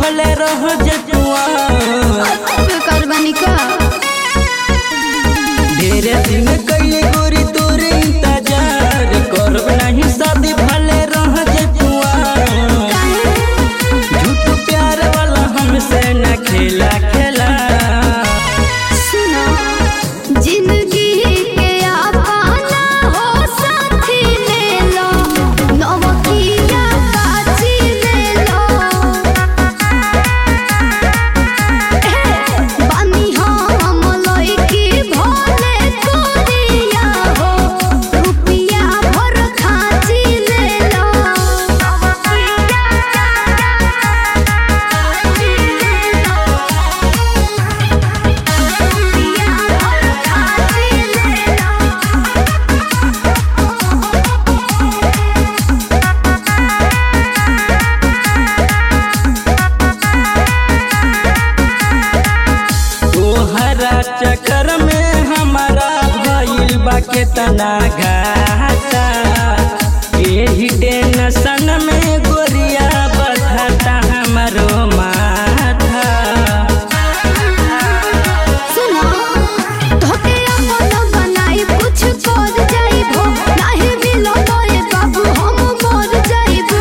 भले रह जतुआ करवानी का ढेरे दिन कइले गोरी तोरे इंतजार करब नहीं शादी भले रह जतुआ झूठ प्यार वाला हमसे न खेला खेला सुनो जिंदगी के आपाना हो साथी ले लो नवकिया काची ले लो बानी हम लइकी भोले कोरिया हो रुपिया भर खाची ले लो नवकिया काची ले लो तोहरा चक्कर में हमारा भइल बा केतना घाटा एही टेंशन में गोरिया बढ़ता हमरो माथा सुनो तोके अपन बनाई कुछ कर जाइबो नाही मिलो तोरे बाबू हम मर जाइबो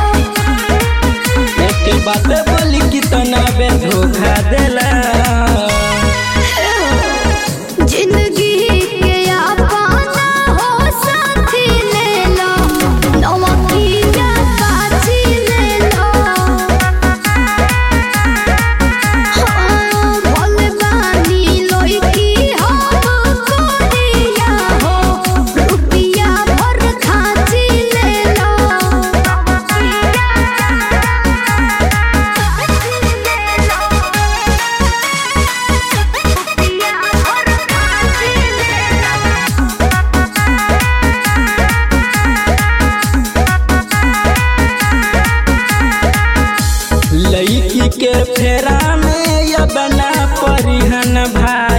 एक बात बोली कितना बे धोखा देला जिंदगी के आपाना हो साथी ले लो नवकिया काची ले लो भोले बानी लइकी हम कोरिया हो रुपिया भर खाची ले लो नवकिया लड़की के फेरा में या बना परिहन भा